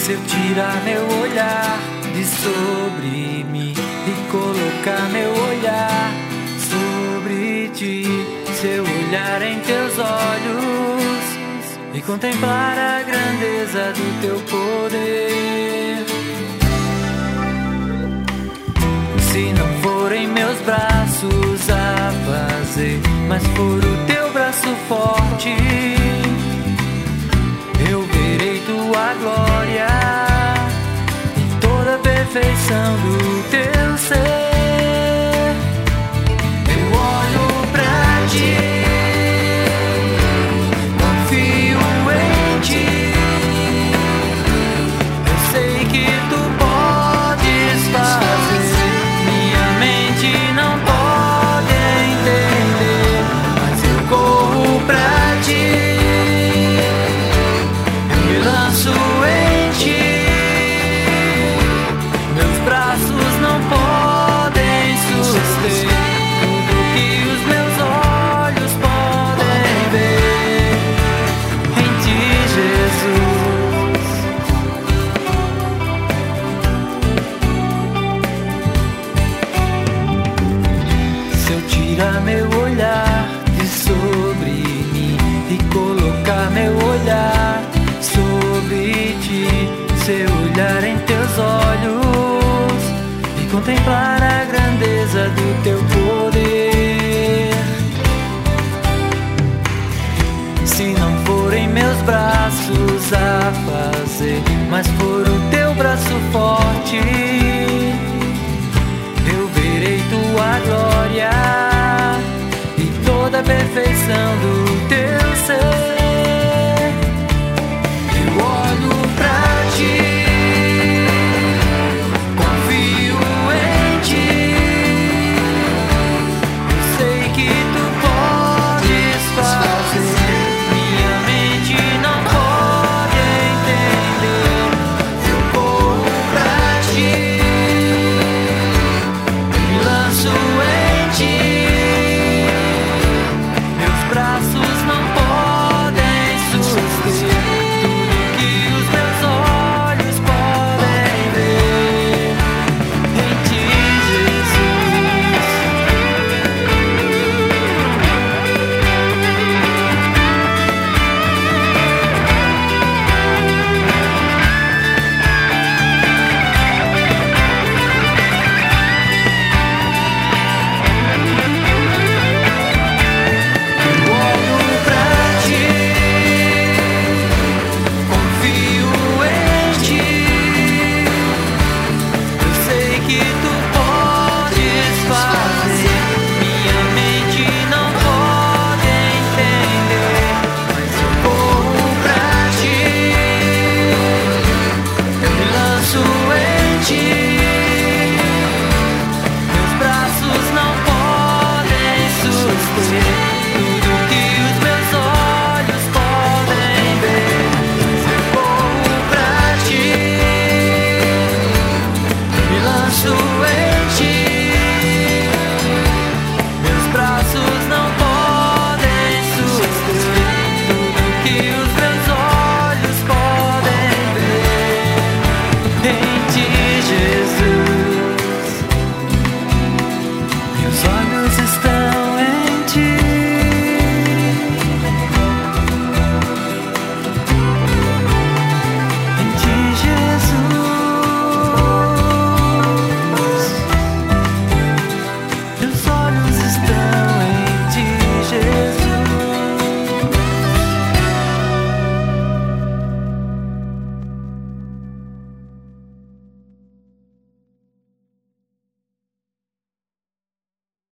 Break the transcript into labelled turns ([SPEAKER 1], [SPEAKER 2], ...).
[SPEAKER 1] Se eu tirar meu olhar de sobre mim e colocar meu olhar sobre ti, se eu olhar em teus olhos e contemplar a grandeza do teu poder, se não for em meus braços a fazer, mas for o teu braço forte, eu verei tua glória e toda a perfeição do teu ser. Eu olho pra ti, confio em ti, eu sei que tu podes fazer, minha mente não pode entender, mas eu corro pra ti. Tirar meu olhar de sobre mim e colocar meu olhar sobre ti, se eu olhar em teus olhos e contemplar a grandeza do teu poder, se não for em meus braços a fazer, mas for